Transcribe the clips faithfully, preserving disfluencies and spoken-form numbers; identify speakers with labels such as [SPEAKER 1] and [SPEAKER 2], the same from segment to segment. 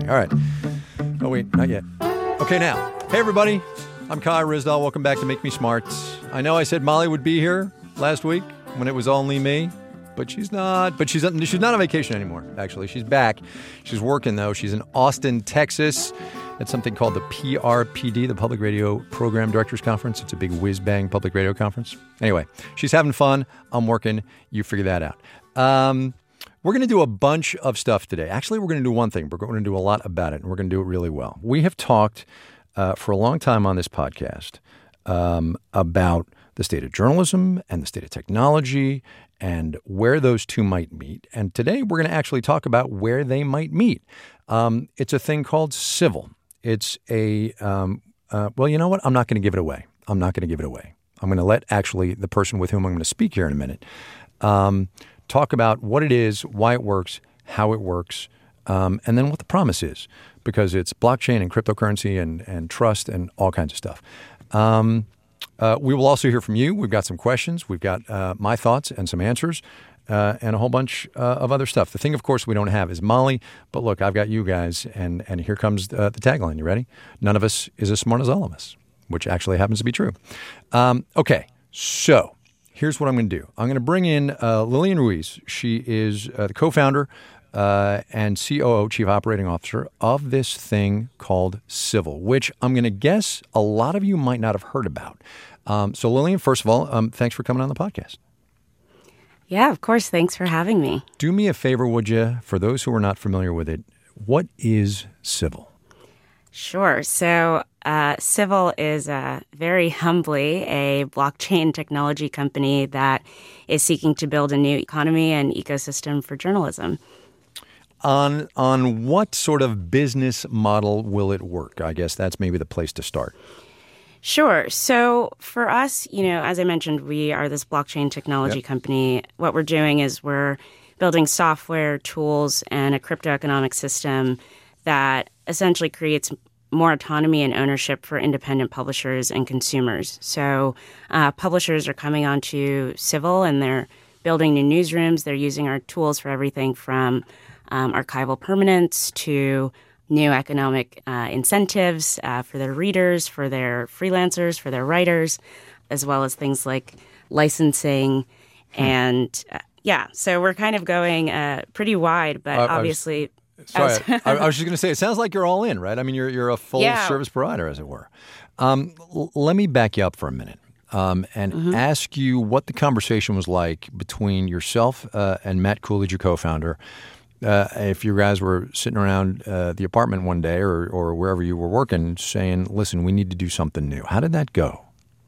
[SPEAKER 1] All right. Oh, wait, not yet. Okay, now. Hey, everybody. I'm Kai Ryssdal. Welcome back to Make Me Smart. I know I said Molly would be here last week when it was only me, but she's not. But she's she's not on vacation anymore, actually. She's back. She's working, though. She's in Austin, Texas, at something called the P R P D, the Public Radio Program Directors Conference. It's a big whiz-bang public radio conference. Anyway, she's having fun. I'm working. You figure that out. Um, we're going to do a bunch of stuff today. Actually, we're going to do one thing. We're going to do a lot about it, and we're going to do it really well. We have talked uh, for a long time on this podcast um, about the state of journalism and the state of technology and where those two might meet. And today, we're going to actually talk about where they might meet. Um, it's a thing called Civil. It's a, um, uh, well, you know what? I'm not going to give it away. I'm not going to give it away. I'm going to let actually the person with whom I'm going to speak here in a minute um, talk about what it is, why it works, how it works, um, and then what the promise is, because it's blockchain and cryptocurrency and, and trust and all kinds of stuff. Um, uh, we will also hear from you. We've got some questions. We've got uh, my thoughts and some answers. Uh, and a whole bunch uh, of other stuff. The thing, of course, we don't have is Molly. But look, I've got you guys, and and here comes uh, the tagline. You ready? None of us is as smart as all of us, which actually happens to be true. Um, okay, so here's what I'm going to do. I'm going to bring in uh, Lillian Ruiz. She is uh, the co-founder uh, and C O O, Chief Operating Officer, of this thing called Civil, which I'm going to guess a lot of you might not have heard about. Um, so Lillian, first of all, um, thanks for coming on the podcast.
[SPEAKER 2] Yeah, of course. Thanks for having me.
[SPEAKER 1] Do me a favor, would you? For those who are not familiar with it, what is Civil?
[SPEAKER 2] Sure. So uh, Civil is uh, very humbly a blockchain technology company that is seeking to build a new economy and ecosystem for journalism.
[SPEAKER 1] On on what sort of business model will it work? I guess that's maybe the place to start.
[SPEAKER 2] Sure. So for us, you know, as I mentioned, we are this blockchain technology yep. company. What we're doing is we're building software, tools, and a crypto economic system that essentially creates more autonomy and ownership for independent publishers and consumers. So uh, publishers are coming onto Civil and they're building new newsrooms. They're using our tools for everything from um, archival permanence to new economic uh, incentives uh, for their readers, for their freelancers, for their writers, as well as things like licensing. Hmm. And uh, yeah, so we're kind of going uh, pretty wide, but uh, obviously...
[SPEAKER 1] I was, sorry, I was, I, I was just going to say, it sounds like you're all in, right? I mean, you're you're a full yeah. service provider, as it were. Um, l- let me back you up for a minute um, and mm-hmm. ask you what the conversation was like between yourself uh, and Matt Coolidge, your co-founder. Uh, if you guys were sitting around uh, the apartment one day or, or wherever you were working saying, listen, we need to do something new. How did that go?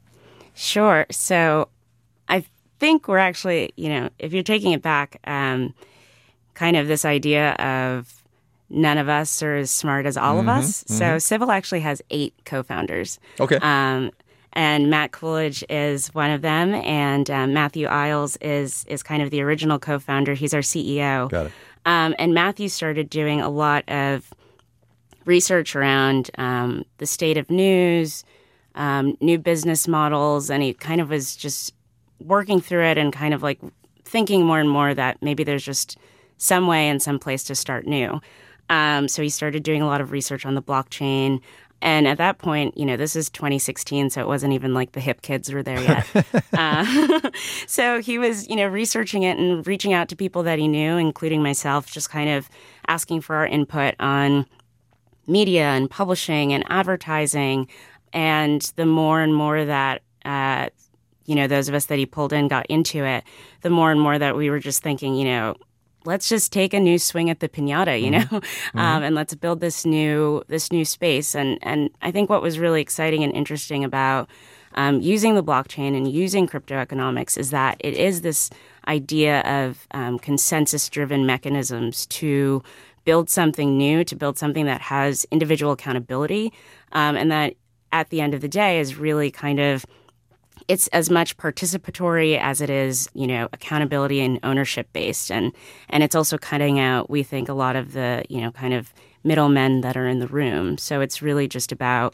[SPEAKER 2] Sure. So I think we're actually, you know, if you're taking it back, um, kind of this idea of none of us are as smart as all mm-hmm, of us. Mm-hmm. So Civil actually has eight co-founders.
[SPEAKER 1] Okay.
[SPEAKER 2] Um, and Matt Coolidge is one of them. And um, Matthew Isles is is kind of the original co-founder. He's our C E O.
[SPEAKER 1] Got it.
[SPEAKER 2] Um, and Matthew started doing a lot of research around um, the state of news, um, new business models, and he kind of was just working through it and kind of like thinking more and more that maybe there's just some way and some place to start new. Um, so he started doing a lot of research on the blockchain. And at that point, you know, this is twenty sixteen, so it wasn't even like the hip kids were there yet. uh, so he was, you know, researching it and reaching out to people that he knew, including myself, just kind of asking for our input on media and publishing and advertising. And the more and more that, uh, you know, those of us that he pulled in got into it, the more and more that we were just thinking, you know, let's just take a new swing at the piñata, you know, mm-hmm. um, and let's build this new this new space. And and I think what was really exciting and interesting about um, using the blockchain and using crypto economics is that it is this idea of um, consensus-driven mechanisms to build something new, to build something that has individual accountability, um, and that at the end of the day is really kind of it's as much participatory as it is, you know, accountability and ownership based. And and it's also cutting out, we think, a lot of the, you know, kind of middlemen that are in the room. So it's really just about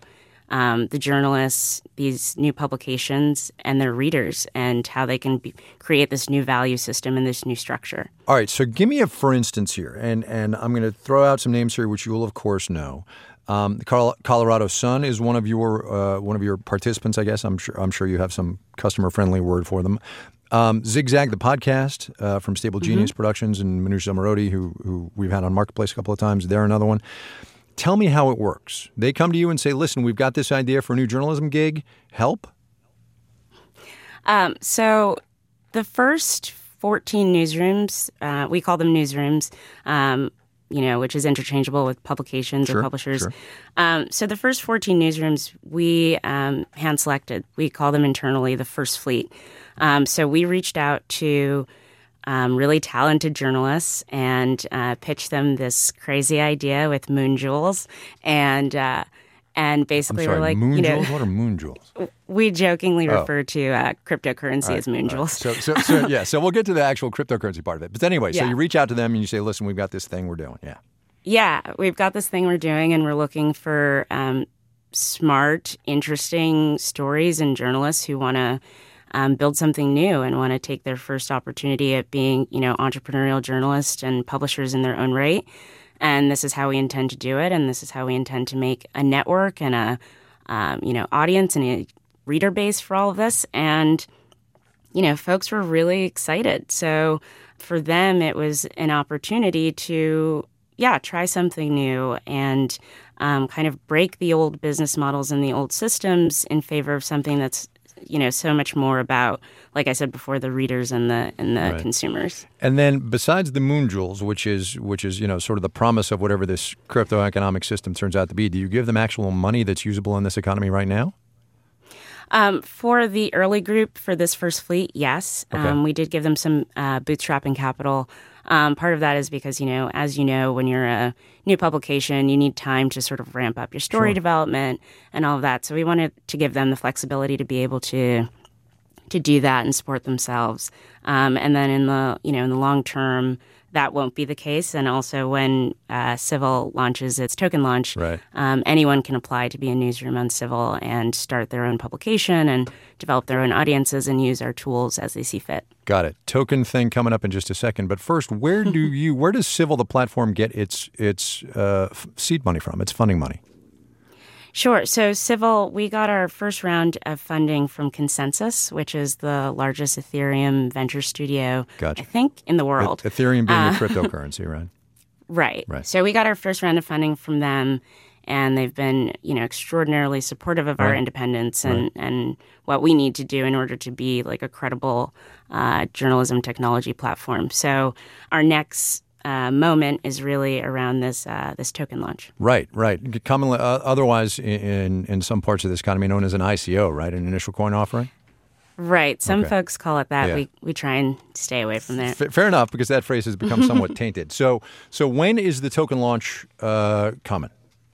[SPEAKER 2] um, the journalists these new publications and their readers and how they can be, create this new value system and this new structure.
[SPEAKER 1] All right, so give me a for instance here, and, and I'm going to throw out some names here which you will, of course, know. Um, the Colorado Sun is one of your uh, one of your participants, I guess. I'm sure I'm sure you have some customer-friendly word for them. Um, Zigzag, the podcast uh, from Stable Genius mm-hmm. Productions, and Manoush Zomorodi, who who we've had on Marketplace a couple of times. They're another one. Tell me how it works. They come to you and say, listen, we've got this idea for a new journalism gig. Help?
[SPEAKER 2] Um, so the first fourteen newsrooms, uh, we call them newsrooms, um, you know, which is interchangeable with publications
[SPEAKER 1] sure,
[SPEAKER 2] or publishers.
[SPEAKER 1] Sure.
[SPEAKER 2] Um, so the first fourteen newsrooms, we um, hand-selected. We call them internally the First Fleet. Um, so we reached out to um, really talented journalists and uh, pitched them this crazy idea with moon jewels. And uh, and basically
[SPEAKER 1] I'm sorry,
[SPEAKER 2] we're like,
[SPEAKER 1] moon
[SPEAKER 2] you know,
[SPEAKER 1] jewels? What are moon jewels?
[SPEAKER 2] We jokingly
[SPEAKER 1] oh.
[SPEAKER 2] refer to uh, cryptocurrency
[SPEAKER 1] right,
[SPEAKER 2] as moon jewels.
[SPEAKER 1] Right. So, so, so, yeah, so we'll get to the actual cryptocurrency part of it. But anyway,
[SPEAKER 2] yeah.
[SPEAKER 1] so you reach out to them and you say, listen, we've got this thing we're doing. Yeah.
[SPEAKER 2] Yeah, we've got this thing we're doing, and we're looking for um, smart, interesting stories and journalists who want to um, build something new and want to take their first opportunity at being, you know, entrepreneurial journalists and publishers in their own right. And this is how we intend to do it, and this is how we intend to make a network and a, um, you know, audience and a reader base for all of this. And, you know, folks were really excited. So for them, it was an opportunity to, yeah, try something new and um, kind of break the old business models and the old systems in favor of something that's, you know, so much more about, like I said before, the readers and the and the
[SPEAKER 1] right.
[SPEAKER 2] consumers.
[SPEAKER 1] And then besides the moon jewels, which is which is, you know, sort of the promise of whatever this crypto economic system turns out to be, do you give them actual money that's usable in this economy right now?
[SPEAKER 2] Um, for the early group, for this First Fleet, yes.
[SPEAKER 1] Okay.
[SPEAKER 2] Um, we did give them some uh, bootstrapping capital. Um, part of that is because, you know, as you know, when you're a new publication, you need time to sort of ramp up your story
[SPEAKER 1] sure.
[SPEAKER 2] development and all of that. So we wanted to give them the flexibility to be able to to do that and support themselves. Um, and then in the, you know, in the long term, that won't be the case. And also when uh, Civil launches its token launch,
[SPEAKER 1] right.
[SPEAKER 2] um, anyone can apply to be a newsroom on Civil and start their own publication and develop their own audiences and use our tools as they see fit.
[SPEAKER 1] Got it. Token thing coming up in just a second. But first, where do you, where does Civil, the platform, get its its uh, seed money from, its funding money?
[SPEAKER 2] Sure. So Civil, we got our first round of funding from Consensus, which is the largest Ethereum venture studio,
[SPEAKER 1] gotcha.
[SPEAKER 2] I think, in the world.
[SPEAKER 1] E- Ethereum being
[SPEAKER 2] uh,
[SPEAKER 1] a cryptocurrency, right?
[SPEAKER 2] Right.
[SPEAKER 1] Right.
[SPEAKER 2] So we got our first round of funding from them, and they've been, you know, extraordinarily supportive of our
[SPEAKER 1] right.
[SPEAKER 2] independence and,
[SPEAKER 1] right.
[SPEAKER 2] and what we need to do in order to be like a credible uh, journalism technology platform. So our next Uh, moment is really around this uh, this token launch.
[SPEAKER 1] Right, right. Commonly, uh, otherwise, in in some parts of this economy, known as an I C O, right, an initial coin offering.
[SPEAKER 2] Right. Some
[SPEAKER 1] okay.
[SPEAKER 2] folks call it that.
[SPEAKER 1] Yeah.
[SPEAKER 2] We we try and stay away from that.
[SPEAKER 1] F- fair enough, because that phrase has become somewhat tainted. So, so when is the token launch uh, coming?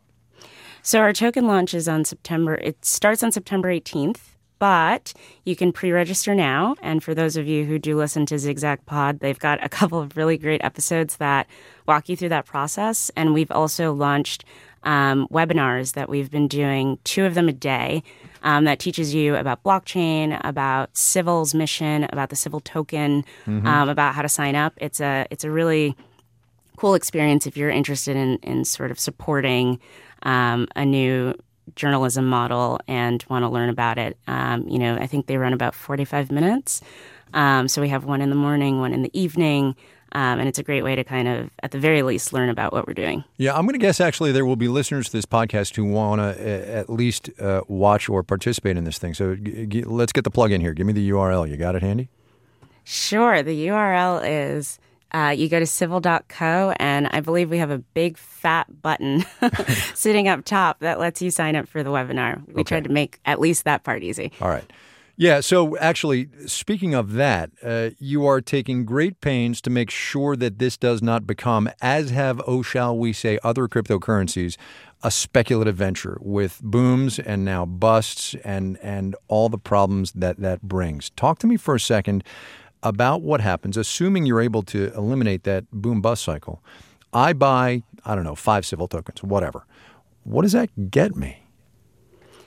[SPEAKER 2] So our token launch is on September. It starts on September eighteenth. But you can pre-register now. And for those of you who do listen to Zigzag Pod, they've got a couple of really great episodes that walk you through that process. And we've also launched um, webinars that we've been doing, two of them a day, um, that teaches you about blockchain, about Civil's mission, about the Civil token, mm-hmm. um, about how to sign up. It's a it's a really cool experience if you're interested in, in sort of supporting um, a new journalism model and want to learn about it. Um, you know, I think they run about forty-five minutes. Um, so we have one in the morning, one in the evening. Um, and it's a great way to kind of, at the very least, learn about what we're doing.
[SPEAKER 1] Yeah, I'm going to guess actually there will be listeners to this podcast who want to uh, at least uh, watch or participate in this thing. So g- g- let's get the plug in here. Give me the U R L. You got it handy?
[SPEAKER 2] Sure. The U R L is Uh, you go to civil dot co, and I believe we have a big fat button sitting up top that lets you sign up for the webinar. We
[SPEAKER 1] okay.
[SPEAKER 2] tried to make at least that part easy.
[SPEAKER 1] All right. Yeah, so actually, speaking of that, uh, you are taking great pains to make sure that this does not become, as have, oh, shall we say, other cryptocurrencies, a speculative venture with booms and now busts and, and all the problems that that brings. Talk to me for a second about what happens, assuming you're able to eliminate that boom-bust cycle. I buy, I don't know, five Civil tokens, whatever. What does that get me?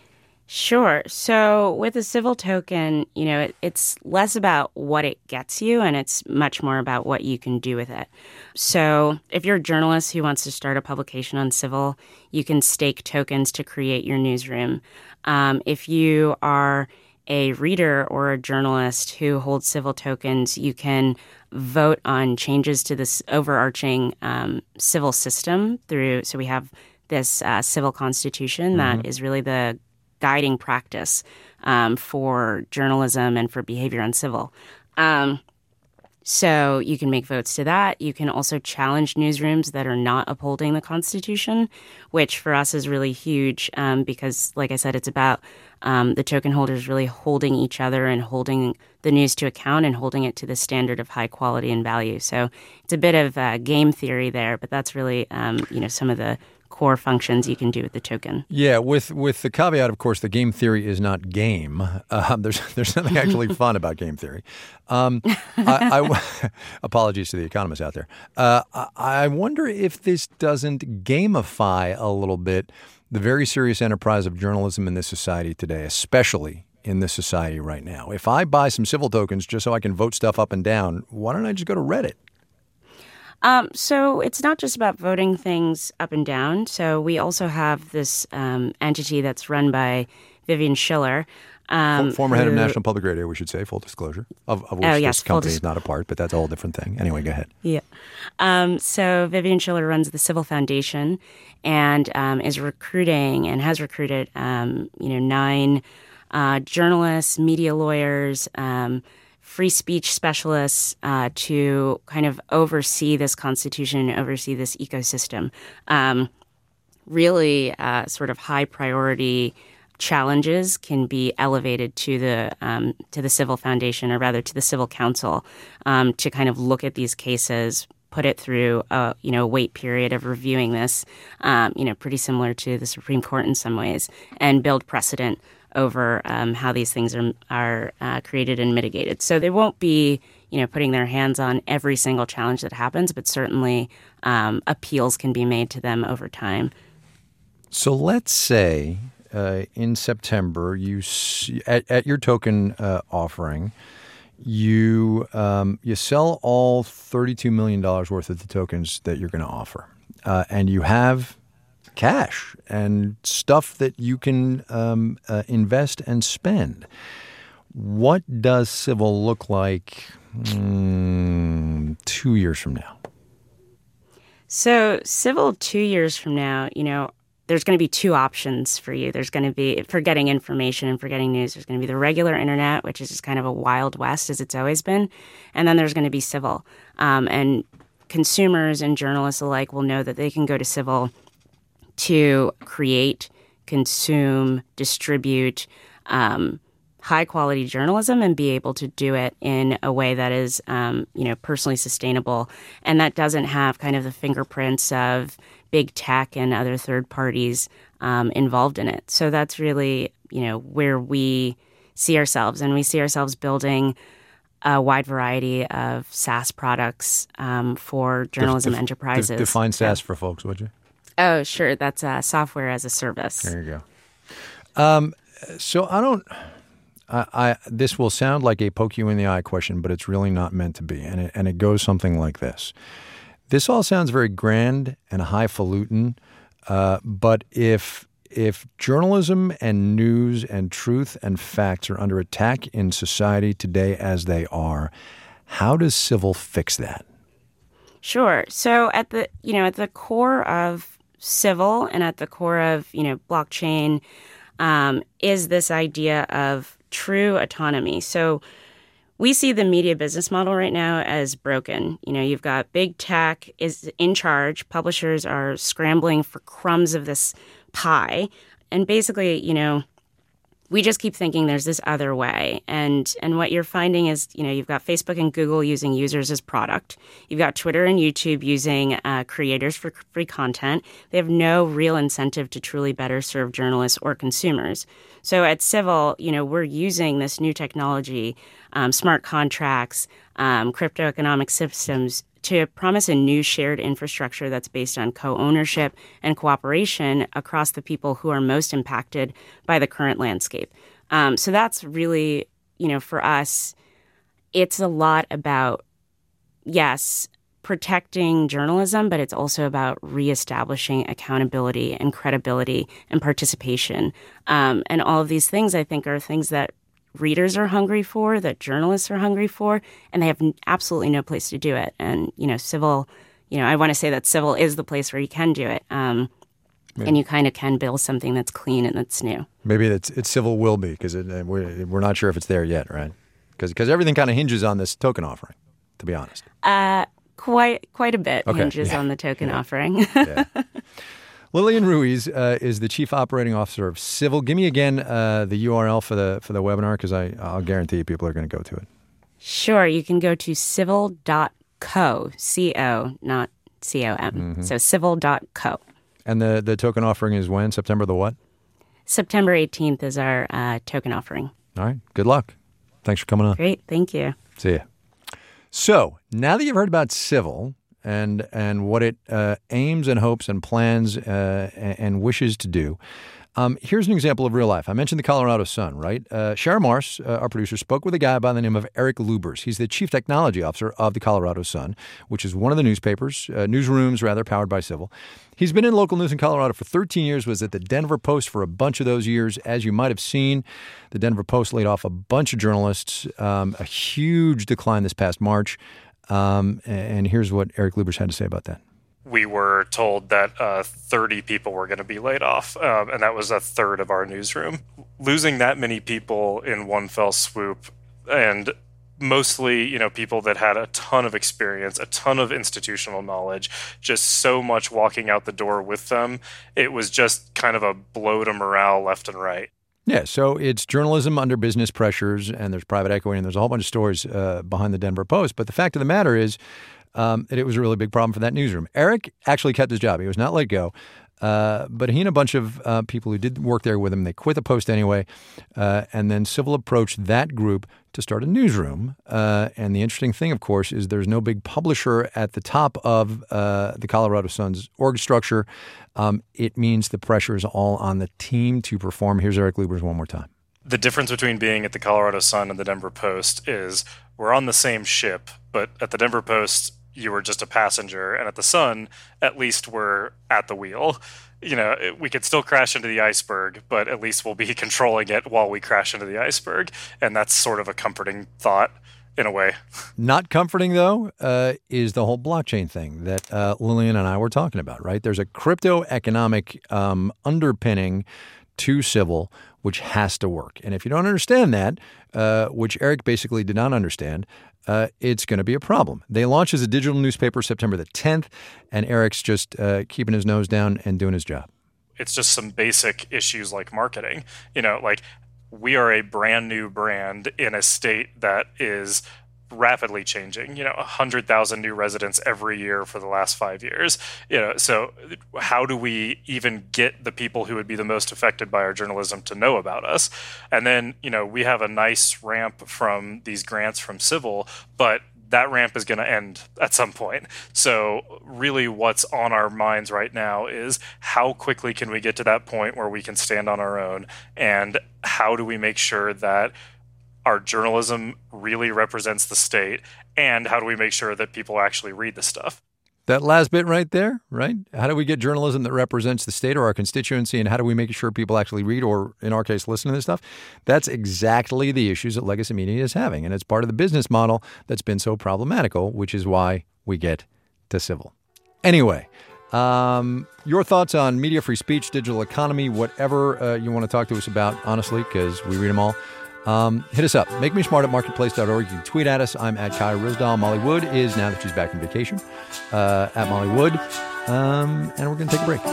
[SPEAKER 2] Sure. So with a Civil token, you know, it, it's less about what it gets you and it's much more about what you can do with it. So if you're a journalist who wants to start a publication on Civil, you can stake tokens to create your newsroom. Um, if you are a reader or a journalist who holds Civil tokens, you can vote on changes to this overarching um, civil system through, so we have this uh, civil constitution
[SPEAKER 1] Mm-hmm.
[SPEAKER 2] that is really the guiding practice um, for journalism and for behavior on Civil. Um, so you can make votes to that. You can also challenge newsrooms that are not upholding the Constitution, which for us is really huge um, because, like I said, it's about um, the token holders really holding each other and holding the news to account and holding it to the standard of high quality and value. So it's a bit of uh, game theory there, but that's really um, you know some of the core functions you can do with the token.
[SPEAKER 1] Yeah, with with the caveat, of course, the game theory is not game. Um, there's there's nothing actually fun about game theory. Um, I, I, apologies to the economists out there. Uh, I, I wonder if this doesn't gamify a little bit the very serious enterprise of journalism in this society today, especially in this society right now. If I buy some Civil tokens just so I can vote stuff up and down, why don't I just go to Reddit?
[SPEAKER 2] Um, so it's not just about voting things up and down. So we also have this um, entity that's run by Vivian Schiller. Um,
[SPEAKER 1] Former
[SPEAKER 2] who,
[SPEAKER 1] head of National Public Radio, we should say, full disclosure, of, of which
[SPEAKER 2] oh, yes,
[SPEAKER 1] this company
[SPEAKER 2] dis-
[SPEAKER 1] is not a part, but that's a whole different thing. Anyway, go ahead.
[SPEAKER 2] Yeah. Um, so Vivian Schiller runs the Civil Foundation and um, is recruiting and has recruited, um, you know, nine uh, journalists, media lawyers, um, free speech specialists uh, to kind of oversee this constitution, oversee this ecosystem. Um, really uh, sort of high priority challenges can be elevated to the um, to the Civil Foundation, or rather to the Civil Council, um, to kind of look at these cases, put it through a you know wait period of reviewing this, um, you know, pretty similar to the Supreme Court in some ways, and build precedent over um, how these things are are uh, created and mitigated. So they won't be you know putting their hands on every single challenge that happens, but certainly um, appeals can be made to them over time.
[SPEAKER 1] So let's say uh, in September, you see, at, at your token uh, offering, you um, you sell all thirty-two million dollars worth of the tokens that you're going to offer, uh, and you have cash and stuff that you can um, uh, invest and spend. What does Civil look like mm, two years from now?
[SPEAKER 2] So Civil two years from now, you know, there's going to be two options for you. There's going to be, for getting information and for getting news, there's going to be the regular internet, which is just kind of a wild west as it's always been. And then there's going to be Civil. Um, and consumers and journalists alike will know that they can go to Civil to create, consume, distribute um, high-quality journalism and be able to do it in a way that is, um, you know, personally sustainable, and that doesn't have kind of the fingerprints of big tech and other third parties um, involved in it. So that's really, you know, where we see ourselves, and we see ourselves building a wide variety of SaaS products um, for journalism
[SPEAKER 1] Def- def-
[SPEAKER 2] enterprises.
[SPEAKER 1] Def- define SaaS for folks, would you?
[SPEAKER 2] Oh, sure. That's uh, software as a service.
[SPEAKER 1] There you go. Um, so I don't. I, I this will sound like a poke you in the eye question, but it's really not meant to be, and it and it goes something like this. This all sounds very grand and highfalutin, uh, but if if journalism and news and truth and facts are under attack in society today as they are, how does Civil fix that?
[SPEAKER 2] Sure. So at the you know at the core of Civil and at the core of you know blockchain um, is this idea of true autonomy. So we see the media business model right now as broken. You know, you've got big tech is in charge. Publishers are scrambling for crumbs of this pie. And basically, you know, we just keep thinking there's this other way. And and what you're finding is, you know, you've got Facebook and Google using users as product. You've got Twitter and YouTube using uh, creators for free content. They have no real incentive to truly better serve journalists or consumers. So at Civil, you know, we're using this new technology, um, smart contracts, um, crypto economic systems to promise a new shared infrastructure that's based on co-ownership and cooperation across the people who are most impacted by the current landscape. Um, so that's really, you know, for us, it's a lot about, yes, protecting journalism, but it's also about reestablishing accountability and credibility and participation. Um, and all of these things, I think, are things that readers are hungry for, that journalists are hungry for, and they have absolutely no place to do it. And, you know, Civil, you know, I want to say that Civil is the place where you can do it. Um, and you kind of can build something that's clean and that's new.
[SPEAKER 1] Maybe it's, it's Civil will be, because it, we're, we're not sure if it's there yet, right? Because everything kind of hinges on this token offering, to be honest.
[SPEAKER 2] Uh, quite quite a bit
[SPEAKER 1] okay.
[SPEAKER 2] hinges
[SPEAKER 1] yeah.
[SPEAKER 2] on the token
[SPEAKER 1] yeah.
[SPEAKER 2] offering.
[SPEAKER 1] yeah. Lillian Ruiz uh, is the Chief Operating Officer of Civil. Give me again uh, the U R L for the for the webinar, because I'll guarantee you people are going to go to it.
[SPEAKER 2] Sure. You can go to civil dot co, C O, not C O M. Mm-hmm. So civil dot co.
[SPEAKER 1] And the, the token offering is when? September the what?
[SPEAKER 2] September eighteenth is our uh, token offering.
[SPEAKER 1] All right. Good luck. Thanks for coming on.
[SPEAKER 2] Great. Thank you.
[SPEAKER 1] See ya. So now that you've heard about Civil and and what it uh, aims and hopes and plans uh, and, and wishes to do, um, here's an example of real life. I mentioned the Colorado Sun, right? Uh, Sharon Mars, uh, our producer, spoke with a guy by the name of Eric Lubers. He's the Chief Technology Officer of the Colorado Sun, which is one of the newspapers, uh, newsrooms rather, powered by Civil. He's been in local news in Colorado for thirteen years, was at the Denver Post for a bunch of those years. As you might have seen, the Denver Post laid off a bunch of journalists, um, a huge decline this past March. Um, and here's what Eric Lubers had to say about that.
[SPEAKER 3] We were told that uh, thirty people were going to be laid off, um, and that was a third of our newsroom. Losing that many people in one fell swoop, and mostly, you know, people that had a ton of experience, a ton of institutional knowledge, just so much walking out the door with them. It was just kind of a blow to morale left and right.
[SPEAKER 1] Yeah, so it's journalism under business pressures, and there's private equity, and there's a whole bunch of stories uh, behind the Denver Post. But the fact of the matter is um, that it was a really big problem for that newsroom. Eric actually kept his job. He was not let go. Uh, but he and a bunch of uh, people who did work there with him, they quit the Post anyway. Uh, and then Civil approached that group to start a newsroom. Uh, and the interesting thing, of course, is there's no big publisher at the top of uh, the Colorado Sun's org structure. Um, it means the pressure is all on the team to perform. Here's Eric Lubers one more time.
[SPEAKER 3] The difference between being at the Colorado Sun and the Denver Post is we're on the same ship, but at the Denver Post, you were just a passenger, and at the Sun, at least we're at the wheel. You know, we could still crash into the iceberg, but at least we'll be controlling it while we crash into the iceberg, and that's sort of a comforting thought in a way.
[SPEAKER 1] Not comforting, though, uh, is the whole blockchain thing that uh, Lillian and I were talking about, right? There's a crypto economic um, underpinning to Civil, which has to work. And if you don't understand that, uh, which Eric basically did not understand, uh, it's going to be a problem. They launch as a digital newspaper September the tenth, and Eric's just uh, keeping his nose down and doing his job.
[SPEAKER 3] It's just some basic issues like marketing. You know, like we are a brand new brand in a state that is rapidly changing, you know, one hundred thousand new residents every year for the last five years. You know, so how do we even get the people who would be the most affected by our journalism to know about us? And then, you know, we have a nice ramp from these grants from Civil, but that ramp is going to end at some point. So really what's on our minds right now is how quickly can we get to that point where we can stand on our own, and how do we make sure that our journalism really represents the state, and how do we make sure that people actually read the stuff?
[SPEAKER 1] That last bit right there, right? How do we get journalism that represents the state or our constituency, and how do we make sure people actually read or, in our case, listen to this stuff? That's exactly the issues that Legacy Media is having, and it's part of the business model that's been so problematical, which is why we get to Civil. Anyway, um, your thoughts on media, free speech, digital economy, whatever uh, you want to talk to us about, honestly, because we read them all. Um, hit us up. Make me smart at marketplace dot org. You can tweet at us. I'm at Kai Ryssdal. Molly Wood is, now that she's back from vacation, uh, at Molly Wood. Um, and we're going to take a break.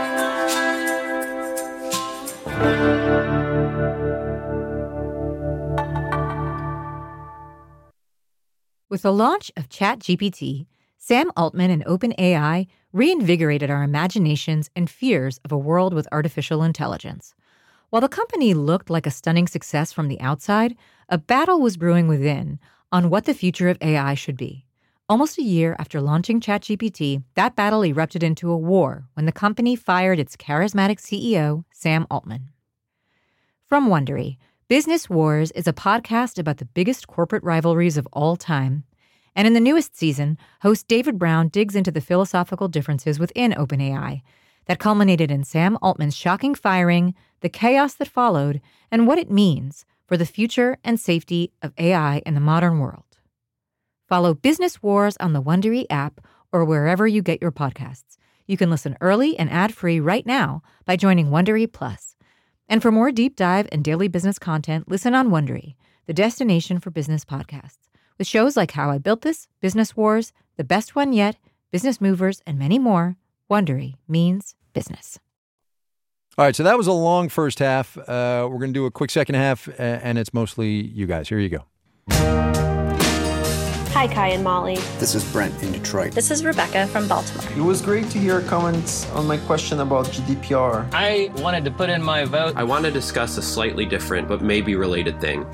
[SPEAKER 4] With the launch of ChatGPT, Sam Altman and OpenAI reinvigorated our imaginations and fears of a world with artificial intelligence. While the company looked like a stunning success from the outside, a battle was brewing within on what the future of A I should be. Almost a year after launching ChatGPT, that battle erupted into a war when the company fired its charismatic C E O, Sam Altman. From Wondery, Business Wars is a podcast about the biggest corporate rivalries of all time. And in the newest season, host David Brown digs into the philosophical differences within OpenAI that culminated in Sam Altman's shocking firing, the chaos that followed, and what it means for the future and safety of A I in the modern world. Follow Business Wars on the Wondery app or wherever you get your podcasts. You can listen early and ad-free right now by joining Wondery Plus. And for more deep dive and daily business content, listen on Wondery, the destination for business podcasts, with shows like How I Built This, Business Wars, The Best One Yet, Business Movers, and many more. Wondery means business.
[SPEAKER 1] All right, so that was a long first half. Uh, we're going to do a quick second half, and it's mostly you guys. Here you go.
[SPEAKER 5] Hi, Kai and Molly.
[SPEAKER 6] This is Brent in Detroit.
[SPEAKER 7] This is Rebecca from Baltimore.
[SPEAKER 8] It was great to hear comments on my question about G D P R.
[SPEAKER 9] I wanted to put in my vote.
[SPEAKER 10] I want to discuss a slightly different but maybe related thing.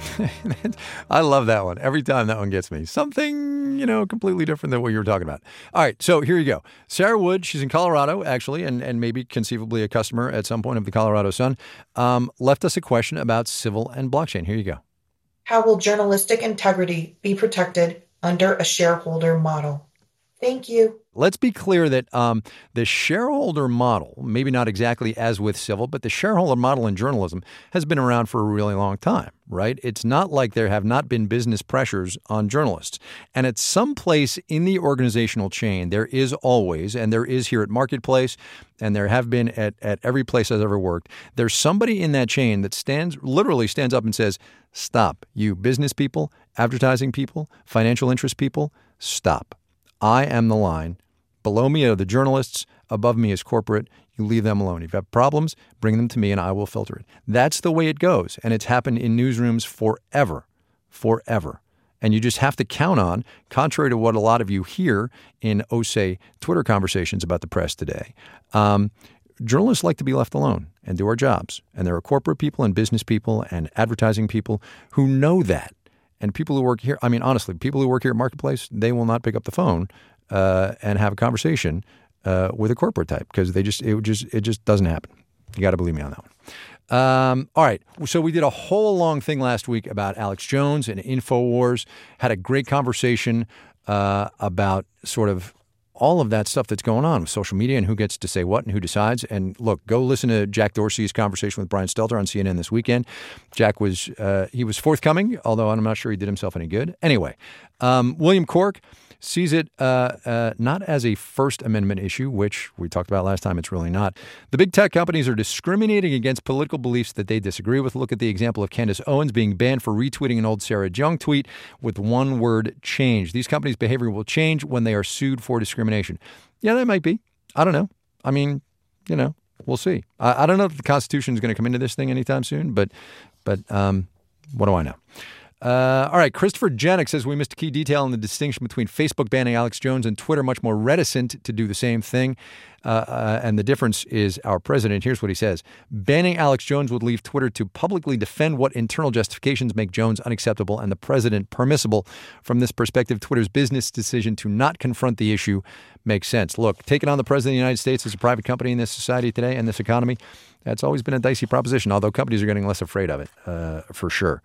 [SPEAKER 1] I love that one. Every time that one gets me. Something, you know, completely different than what you were talking about. All right, so here you go. Sarah Wood, she's in Colorado, actually, and, and maybe conceivably a customer at some point of the Colorado Sun, um, left us a question about civil and blockchain. Here you go.
[SPEAKER 11] How will journalistic integrity be protected under a shareholder model? Thank you.
[SPEAKER 1] Let's be clear that um, the shareholder model, maybe not exactly as with civil, but the shareholder model in journalism has been around for a really long time, right? It's not like there have not been business pressures on journalists. And at some place in the organizational chain, there is always, and there is here at Marketplace, and there have been at, at every place I've ever worked, there's somebody in that chain that stands, literally stands up and says, stop, you business people, advertising people, financial interest people, stop. I am the line. Below me are the journalists. Above me is corporate. You leave them alone. If you have problems, bring them to me and I will filter it. That's the way it goes. And it's happened in newsrooms forever, forever. And you just have to count on, contrary to what a lot of you hear in, oh, say, Twitter conversations about the press today, um, journalists like to be left alone and do our jobs. And there are corporate people and business people and advertising people who know that. And people who work here, I mean, honestly, people who work here at Marketplace, they will not pick up the phone uh, and have a conversation uh, with a corporate type because they just it just it just doesn't happen. You got to believe me on that one. Um, all right, so we did a whole long thing last week about Alex Jones and InfoWars. Had a great conversation uh, about sort of all of that stuff that's going on with social media and who gets to say what and who decides. And look, go listen to Jack Dorsey's conversation with Brian Stelter on C N N this weekend. Jack was uh, he was forthcoming, although I'm not sure he did himself any good. Anyway, um, William Cork sees it uh, uh, not as a First Amendment issue, which we talked about last time. It's really not. The big tech companies are discriminating against political beliefs that they disagree with. Look at the example of Candace Owens being banned for retweeting an old Sarah Jung tweet with one word change. These companies' behavior will change when they are sued for discrimination. Yeah, that might be. I don't know. I mean, you know, we'll see. I, I don't know if the Constitution is going to come into this thing anytime soon, but but um, what do I know? Uh, all right, Christopher Janik says we missed a key detail in the distinction between Facebook banning Alex Jones and Twitter much more reticent to do the same thing. Uh, uh, and the difference is our president. Here's what he says. Banning Alex Jones would leave Twitter to publicly defend what internal justifications make Jones unacceptable and the president permissible. From this perspective, Twitter's business decision to not confront the issue makes sense. Look, taking on the president of the United States as a private company in this society today and this economy, that's always been a dicey proposition, although companies are getting less afraid of it, uh, for sure.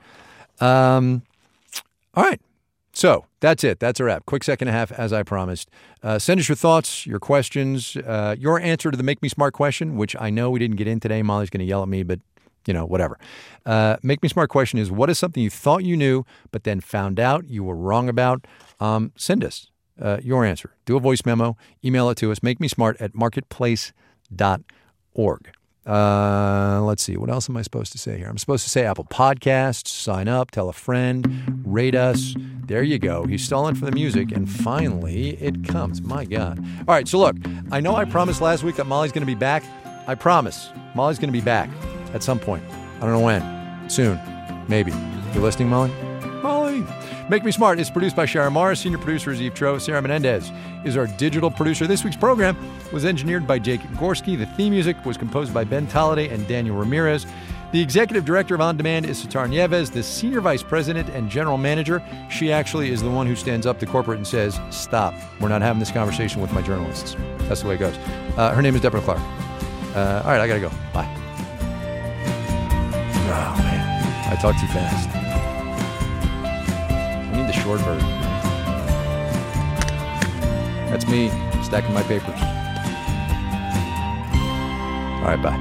[SPEAKER 1] Um, all right. So that's it. That's a wrap. Quick second and a half, as I promised. Uh, send us your thoughts, your questions, uh, your answer to the Make Me Smart question, which I know we didn't get in today. Molly's going to yell at me, but, you know, whatever. Uh, Make Me Smart question is, what is something you thought you knew, but then found out you were wrong about? Um, send us uh, your answer. Do a voice memo. Email it to us. Make me smart at marketplace dot org. Uh, let's see. What else am I supposed to say here? I'm supposed to say Apple Podcasts, sign up, tell a friend, rate us. There you go. He's stalling for the music, and finally it comes. My God. All right, so look, I know I promised last week that Molly's going to be back. I promise. Molly's going to be back at some point. I don't know when. Soon. Maybe. You listening, Molly? Molly. Make Me Smart is produced by Sharon Morris. Senior producer is Eve Tro. Sarah Menendez is our digital producer. This week's program was engineered by Jake Gorski. The theme music was composed by Ben Tolliday and Daniel Ramirez. The executive director of On Demand is Sitar Nieves, the senior vice president and general manager. She actually is the one who stands up to corporate and says, stop, we're not having this conversation with my journalists. That's the way it goes. Uh, her name is Deborah Clark. Uh, all right, I got to go. Bye. Oh, man. I talk too fast. I need the short version. That's me stacking my papers. All right, bye.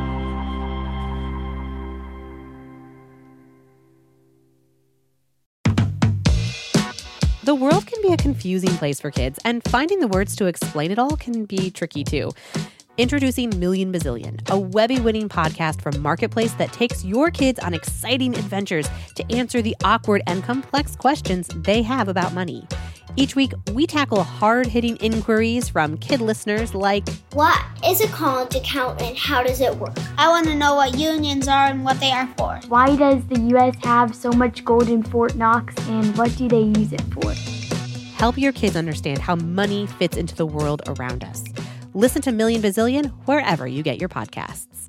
[SPEAKER 5] The world can be a confusing place for kids, and finding the words to explain it all can be tricky too. Introducing Million Bazillion, a Webby-winning podcast from Marketplace that takes your kids on exciting adventures to answer the awkward and complex questions they have about money. Each week, we tackle hard-hitting inquiries from kid listeners like,
[SPEAKER 6] what is a college account and how does it work? I want to know what unions are and what they are for.
[SPEAKER 7] Why does the U S have so much gold in Fort Knox and what do they use it for?
[SPEAKER 5] Help your kids understand how money fits into the world around us. Listen to Million Bazillion wherever you get your podcasts.